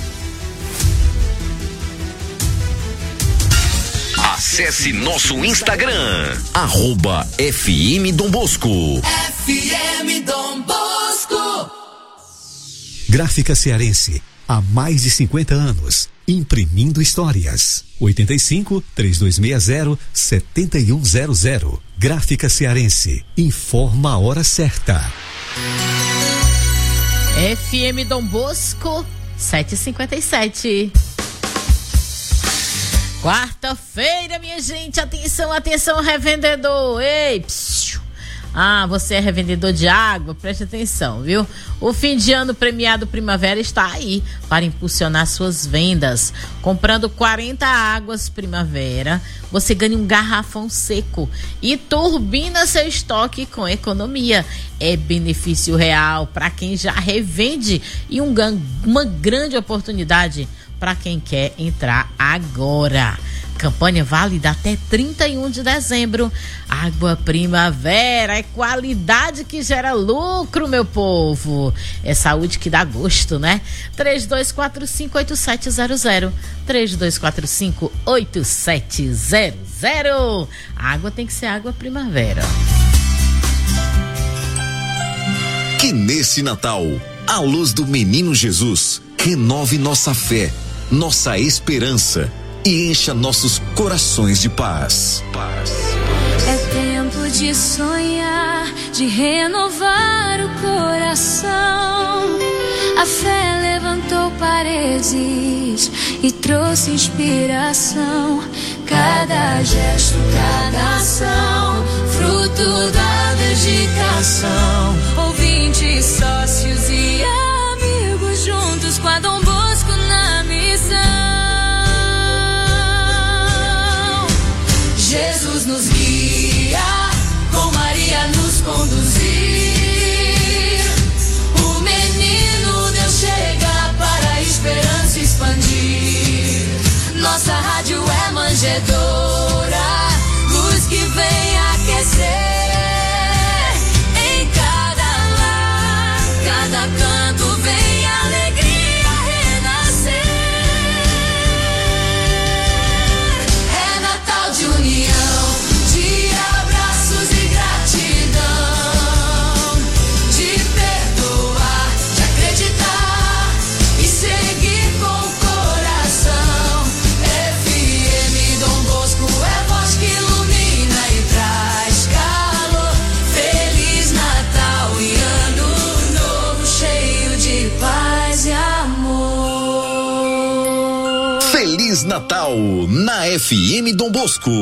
Acesse nosso Instagram, arroba F M Dom Bosco. F M Dom Bosco. Gráfica Cearense, há mais de cinquenta anos, imprimindo histórias. oito cinco, três dois seis zero, sete um zero zero. Gráfica Cearense, informa a hora certa. F M Dom Bosco, sete e cinquenta e sete. Quarta-feira, minha gente, atenção, atenção, revendedor. Ei, psiu. Ah, você é revendedor de água? Preste atenção, viu? O fim de ano premiado Primavera está aí para impulsionar suas vendas. Comprando quarenta águas Primavera, você ganha um garrafão seco e turbina seu estoque com economia. É benefício real para quem já revende e um, uma grande oportunidade para quem quer entrar agora. Campanha válida até trinta e um de dezembro. Água Primavera é qualidade que gera lucro, meu povo. É saúde que dá gosto, né? três dois quatro cinco oito sete zero zero. três dois quatro cinco oito sete zero zero. A água tem que ser água Primavera. Que nesse Natal, a luz do Menino Jesus renove nossa fé, nossa esperança e encha nossos corações de paz. Paz. É tempo de sonhar, de renovar o coração. A fé levantou paredes e trouxe inspiração. Cada gesto, cada ação, fruto da dedicação. Ouvintes, sócios e amigos juntos com a Dom Bosco na missão. Jesus nos guia, com Maria nos conduzir. O menino Deus chega. que vem aquecer em cada lar, cada canto vem alegria renascer. É Natal de união, de abraços e gratidão, de perdoar, de acreditar e seguir com o coração. F M Dom Bosco é voz que ilumina e traz calor. Feliz Natal e ano novo cheio de paz e amor. Feliz Natal na F M Dom Bosco.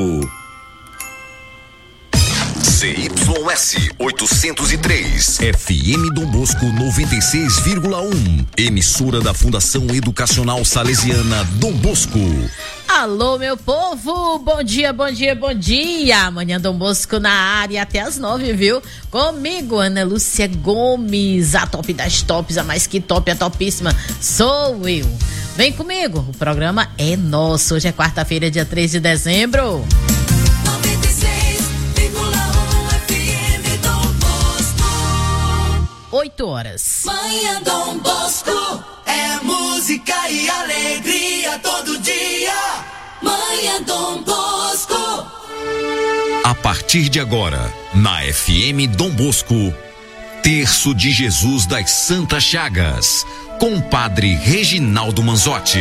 C Y S oitocentos e três, F M Dom Bosco noventa e seis vírgula um, emissora da Fundação Educacional Salesiana Dom Bosco. Alô, meu povo, bom dia, bom dia, bom dia. Amanhã Dom Bosco na área até as nove, viu? Comigo, Ana Lúcia Gomes, a top das tops, a mais que top, a topíssima, sou eu. Vem comigo, o programa é nosso. Hoje é quarta-feira, dia três de dezembro. noventa e seis vírgula um F M Dom Bosco. oito horas. Manhã Dom Bosco é música e alegria todo dia. Manhã Dom Bosco. A partir de agora, na F M Dom Bosco, Terço de Jesus das Santas Chagas, com o padre Reginaldo Manzotti.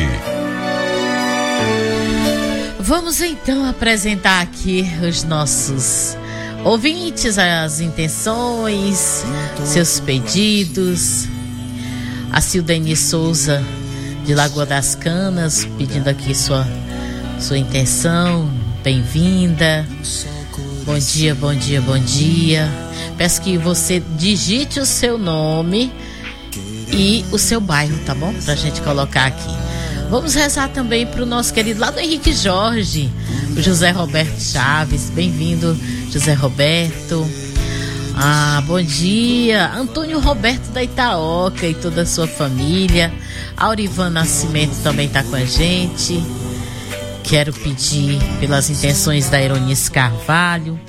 Vamos então apresentar aqui os nossos ouvintes, as intenções, seus pedidos. A Cildene Souza, de Lagoa das Canas, pedindo aqui sua, sua intenção. Bem-vinda. Bom dia, bom dia, bom dia. Peço que você digite o seu nome e o seu bairro, tá bom? Pra gente colocar aqui. Vamos rezar também pro nosso querido lá do Henrique Jorge, o José Roberto Chaves. Bem-vindo, José Roberto. Ah, bom dia, Antônio Roberto da Itaoca e toda a sua família. Aurivan Nascimento também tá com a gente. Quero pedir pelas intenções da Eronice Carvalho.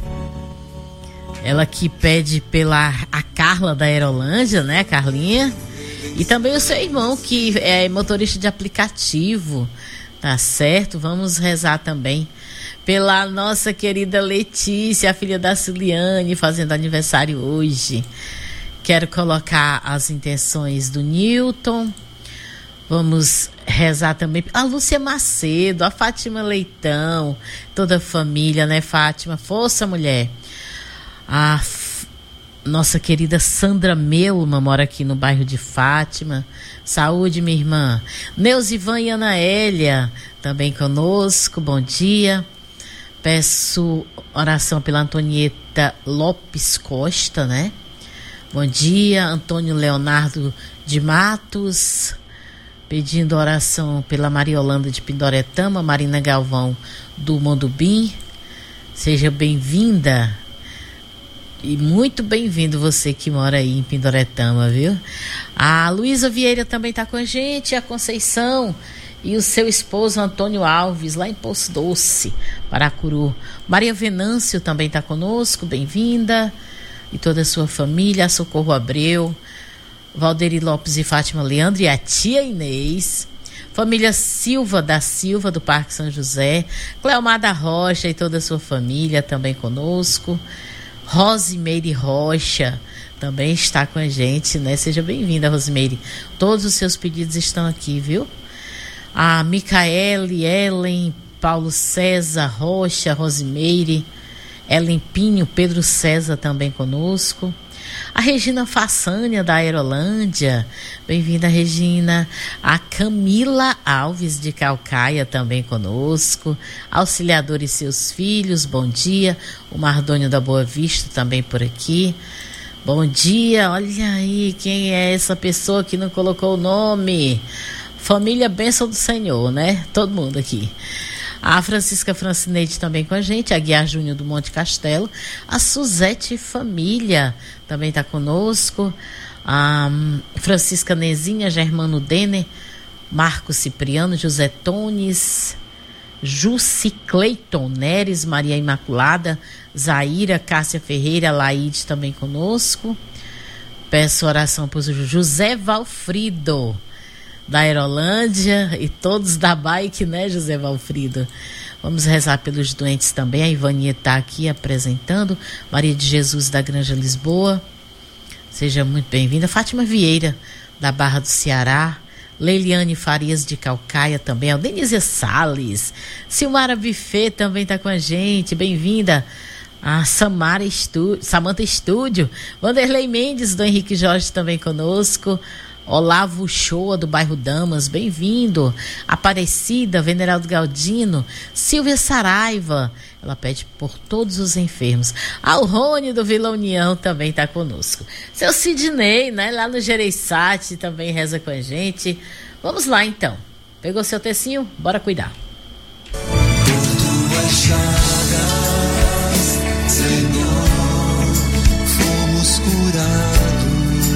Ela que pede pela a Carla da Aerolândia, né, Carlinha? E também o seu irmão, que é motorista de aplicativo, tá certo? Vamos rezar também pela nossa querida Letícia, a filha da Ciliane, fazendo aniversário hoje. Quero colocar as intenções do Newton. Vamos rezar também a Lúcia Macedo, a Fátima Leitão, toda a família, né, Fátima? Força, mulher. A nossa querida Sandra Melma mora aqui no bairro de Fátima. Saúde, minha irmã. Neuzivan e Ana Hélia também conosco. Bom dia. Peço oração pela Antonieta Lopes Costa, né? Bom dia. Antônio Leonardo de Matos, pedindo oração pela Maria Holanda de Pindoretama, Marina Galvão do Mondubim. Seja bem-vinda. E muito bem-vindo você que mora aí em Pindoretama, viu? A Luísa Vieira também está com a gente, a Conceição e o seu esposo Antônio Alves, lá em Poço Doce, Paracuru. Maria Venâncio também está conosco, bem-vinda. E toda a sua família, a Socorro Abreu, Valderi Lopes e Fátima Leandro e a tia Inês. Família Silva da Silva, do Parque São José. Cleomar da Rocha e toda a sua família também conosco. Rosimeire Rocha também está com a gente, né? Seja bem-vinda, Rosimeire. Todos os seus pedidos estão aqui, viu? A Micaele, Ellen, Paulo César, Rocha, Rosimeire, Ellen Pinho, Pedro César também conosco. A Regina Façânia, da Aerolândia. Bem-vinda, Regina. A Camila Alves, de Calcaia, também conosco. Auxiliador e seus filhos, bom dia. O Mardônio da Boa Vista também por aqui. Bom dia, olha aí, quem é essa pessoa que não colocou o nome? Família Bênção do Senhor, né? Todo mundo aqui. A Francisca Francineide também com a gente, a Guiar Júnior do Monte Castelo, a Suzete Família também está conosco, a Francisca Nezinha, Germano Denner, Marco Cipriano, José Tones, Jussi Cleiton Neres, Maria Imaculada, Zaira, Cássia Ferreira, Laide também conosco. Peço oração por José Valfrido, da Aerolândia, e todos da bike, né, José Valfrido? Vamos rezar pelos doentes também. A Ivania está aqui apresentando. Maria de Jesus, da Granja Lisboa, seja muito bem-vinda. Fátima Vieira, da Barra do Ceará. Leiliane Farias, de Calcaia também. Aldenizia Salles. Silmara Buffet também está com a gente, bem-vinda. A Samara Estúdio, Samanta Estúdio. Vanderlei Mendes, do Henrique Jorge também conosco. Olavo Shoa, do bairro Damas, bem-vindo. Aparecida, Veneraldo Galdino. Silvia Saraiva, ela pede por todos os enfermos. Alrone, do Vila União, também está conosco. Seu Sidney, né, lá no Gereissati, também reza com a gente. Vamos lá, então. Pegou seu tecinho? Bora cuidar. Senhor, fomos curados.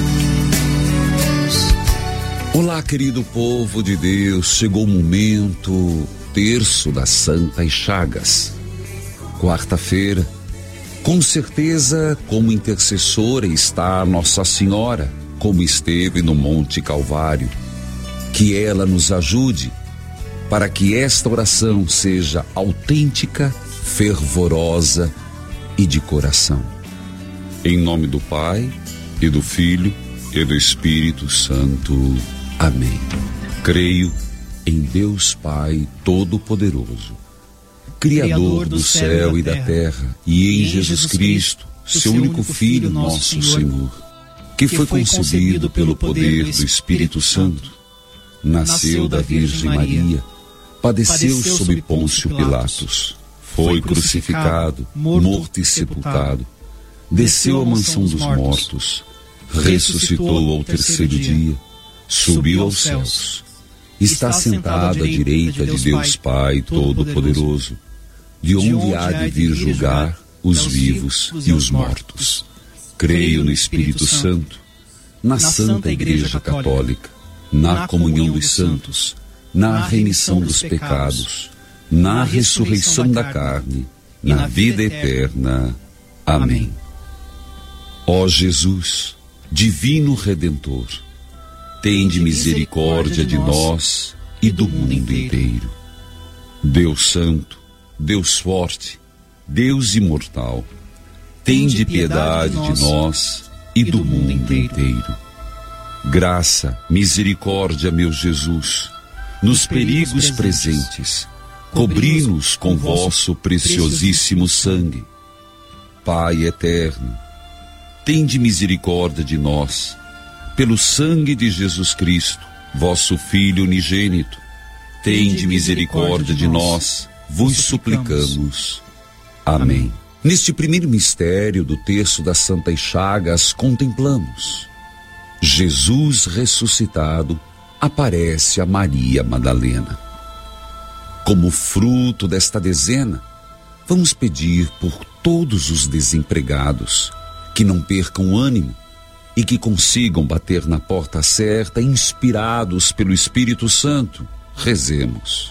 Olá, querido povo de Deus, chegou o momento, terço das Santas Chagas. Quarta-feira, com certeza, como intercessora está a Nossa Senhora, como esteve no Monte Calvário. Que ela nos ajude para que esta oração seja autêntica, fervorosa e de coração. Em nome do Pai, e do Filho, e do Espírito Santo. Amém. Creio em Deus Pai Todo-Poderoso, Criador do céu e da terra, e em Jesus Cristo, seu único Filho, nosso Senhor, que foi concebido pelo poder do Espírito Santo, nasceu da Virgem Maria, padeceu sob Pôncio Pilatos, foi crucificado, morto e sepultado, desceu à mansão dos mortos, ressuscitou ao terceiro dia, subiu aos céus, está sentado à direita de Deus Pai Todo-Poderoso, de onde há de vir julgar os vivos e os mortos. Creio no Espírito Santo, na Santa Igreja Católica, na comunhão dos santos, na remissão dos pecados, na ressurreição da carne, na vida eterna. Amém. Ó Jesus, Divino Redentor, tende misericórdia de nós e do mundo inteiro. Deus Santo, Deus Forte, Deus Imortal, tende piedade de nós e do mundo inteiro. Graça, misericórdia, meu Jesus, nos perigos presentes, cobri-nos com vosso preciosíssimo sangue. Pai eterno, tende misericórdia de nós, pelo sangue de Jesus Cristo, vosso Filho unigênito. Tende misericórdia de nós, vos suplicamos. Amém. Neste primeiro mistério do terço das Santas Chagas, contemplamos Jesus ressuscitado aparece a Maria Madalena. Como fruto desta dezena, vamos pedir por todos os desempregados que não percam o ânimo e que consigam bater na porta certa, inspirados pelo Espírito Santo. Rezemos.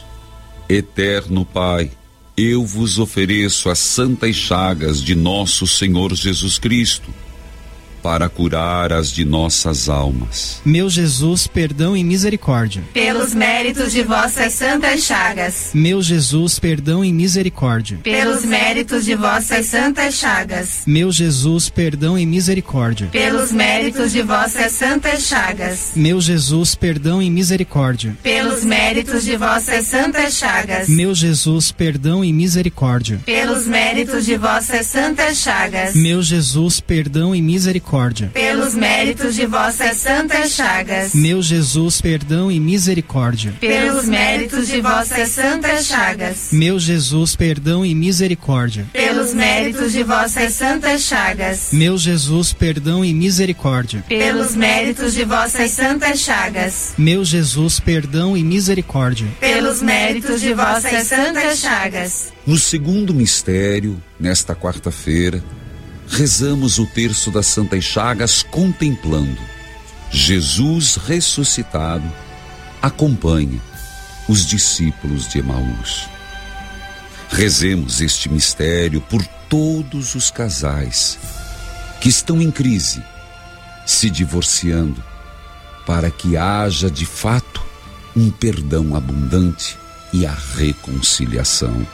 Eterno Pai, eu vos ofereço as santas chagas de nosso Senhor Jesus Cristo, para curar as de nossas almas. Meu Jesus, perdão e misericórdia. Pelos méritos de vossas santas chagas. Meu Jesus, perdão e misericórdia. Pelos méritos de vossas santas chagas. Meu Jesus, perdão e misericórdia. Pelos méritos de vossas santas chagas. Meu Jesus, perdão e misericórdia. Pelos méritos de vossas santas chagas. Meu Jesus, perdão e misericórdia. Pelos méritos de vossas santas chagas. Meu Jesus, perdão e misericórdia. Pelos méritos de vossas santas chagas. Meu Jesus, perdão e misericórdia. Pelos méritos de vossas santas chagas. Meu Jesus, perdão e misericórdia. Pelos méritos de vossas santas chagas. Meu Jesus, perdão e misericórdia. Pelos méritos de vossas santas chagas. Meu Jesus, perdão e misericórdia. Pelos méritos de vossas santas chagas. No segundo mistério, nesta quarta-feira, rezamos o terço das Santas Chagas contemplando Jesus ressuscitado acompanha os discípulos de Emaús. Rezemos este mistério por todos os casais que estão em crise, se divorciando, para que haja de fato um perdão abundante e a reconciliação.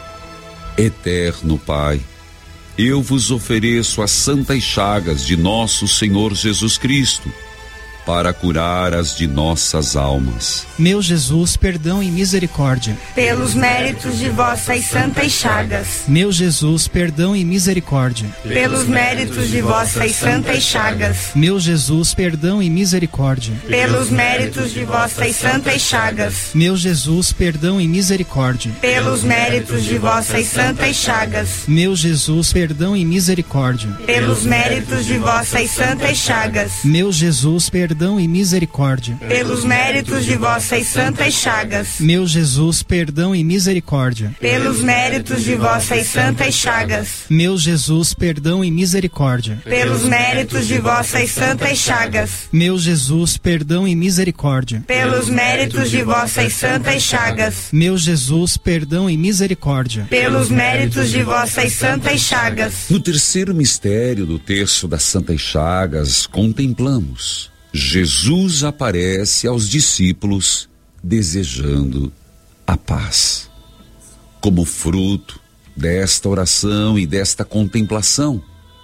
Eterno Pai, eu vos ofereço as santas chagas de nosso Senhor Jesus Cristo, para curar as de nossas almas. Meu Jesus, perdão e misericórdia. Pelos méritos de vossas santas chagas. Meu Jesus, perdão e misericórdia. Pelos méritos de vossas santas chagas. Meu Jesus, perdão e misericórdia. Pelos méritos de vossas santas chagas. Meu Jesus, perdão e misericórdia. Pelos méritos de vossas santas chagas. Meu Jesus, perdão e misericórdia. Pelos méritos de vossas santas chagas. Meu Jesus, perdão e misericórdia. Pelos méritos de vossas santas chagas. Meu Jesus, perdão e misericórdia. Pelos méritos de vossas santas chagas. Meu Jesus, perdão e misericórdia. Pelos méritos de vossas santas chagas. Meu Jesus, perdão e misericórdia. Pelos méritos de vossas santas chagas. Meu Jesus, perdão e misericórdia. Pelos méritos de vossas santas chagas. No terceiro mistério do terço das Santas Chagas, contemplamos Jesus aparece aos discípulos desejando a paz. Como fruto desta oração e desta contemplação,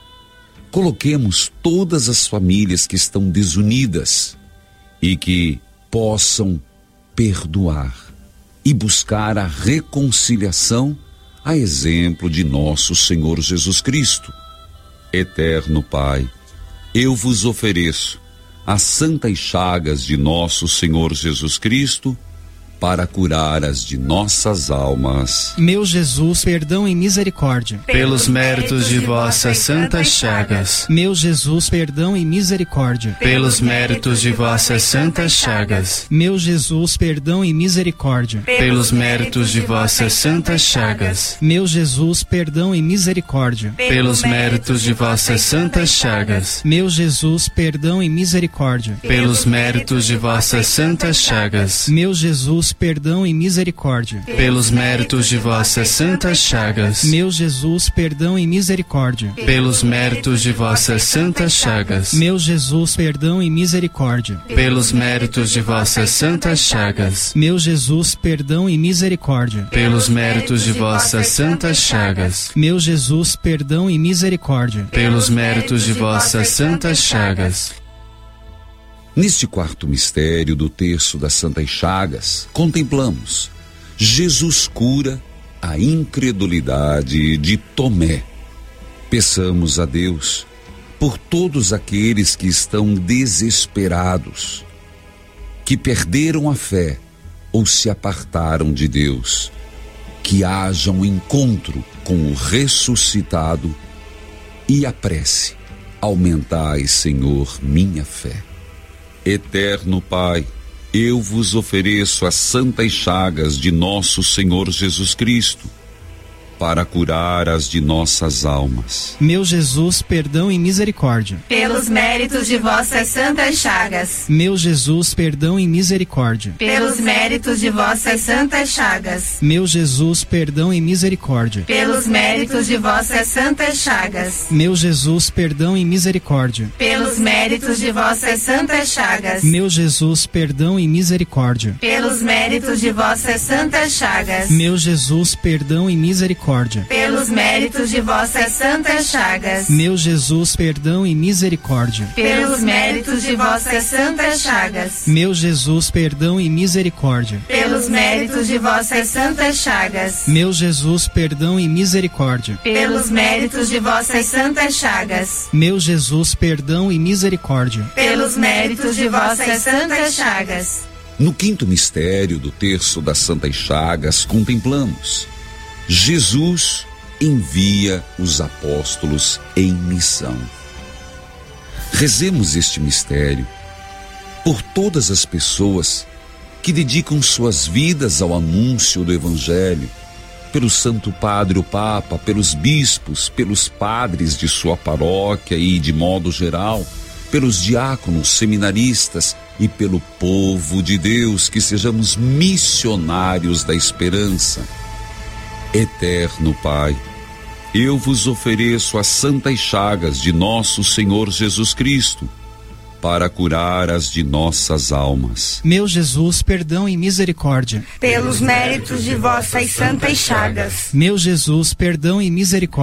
coloquemos todas as famílias que estão desunidas e que possam perdoar e buscar a reconciliação, a exemplo de nosso Senhor Jesus Cristo. Eterno Pai, eu vos ofereço as santas chagas de nosso Senhor Jesus Cristo, para curar as de nossas almas. Meu Jesus, perdão e misericórdia. Pelos méritos de vossas santas chagas. Meu Jesus, perdão e misericórdia. Pelos méritos de vossas santas chagas. Meu Jesus, perdão e misericórdia. Pelos méritos de vossas santas chagas. Meu Jesus, perdão e misericórdia. Pelos méritos de vossas santas chagas. Meu Jesus, perdão e misericórdia. Pelos méritos de vossas santas chagas. Meu Jesus, perdão e misericórdia. Pelos méritos de vossas santas chagas. Meu Jesus, perdão e misericórdia. Pelos méritos de vossas santas chagas. Meu Jesus, perdão e misericórdia. Pelos méritos de vossas santas chagas. Meu Jesus, perdão e misericórdia. Pelos méritos de vossas santas chagas. Meu Jesus, perdão e misericórdia. Pelos méritos de vossas santas chagas. Neste quarto mistério do terço das Santas Chagas, contemplamos Jesus cura a incredulidade de Tomé. Peçamos a Deus por todos aqueles que estão desesperados, que perderam a fé ou se apartaram de Deus, que haja um encontro com o ressuscitado e a prece: aumentai, Senhor, minha fé. Eterno Pai, eu vos ofereço as santas chagas de nosso Senhor Jesus Cristo, para curar as de nossas almas. Meu Jesus, perdão e misericórdia. Pelos méritos de vossas santas chagas. Meu Jesus, perdão e misericórdia. Pelos méritos de vossas santas chagas. Meu Jesus, perdão e misericórdia. Pelos méritos de vossas santas chagas. Meu Jesus, perdão e misericórdia. Pelos méritos de vossas santas chagas. Meu Jesus, perdão e misericórdia. Pelos méritos de vossas santas chagas. Meu Jesus, perdão e misericórdia. Pelos méritos de vossas santas chagas. Meu Jesus, perdão e misericórdia. Pelos méritos de vossas santas chagas. Meu Jesus, perdão e misericórdia. Pelos méritos de vossas santas chagas. Meu Jesus, perdão e misericórdia. Pelos méritos de vossas santas chagas. Meu Jesus, perdão e misericórdia. Pelos méritos de vossas santas chagas. No quinto mistério do terço das Santas Chagas, contemplamos Jesus envia os apóstolos em missão. Rezemos este mistério por todas as pessoas que dedicam suas vidas ao anúncio do Evangelho, pelo Santo Padre, o Papa, pelos bispos, pelos padres de sua paróquia e, de modo geral, pelos diáconos, seminaristas e pelo povo de Deus, que sejamos missionários da esperança. Eterno Pai, eu vos ofereço as santas chagas de nosso Senhor Jesus Cristo, para curar as de nossas almas. Meu Jesus, perdão e misericórdia. Pelos méritos de vossas santas chagas. Meu Jesus, perdão e misericórdia.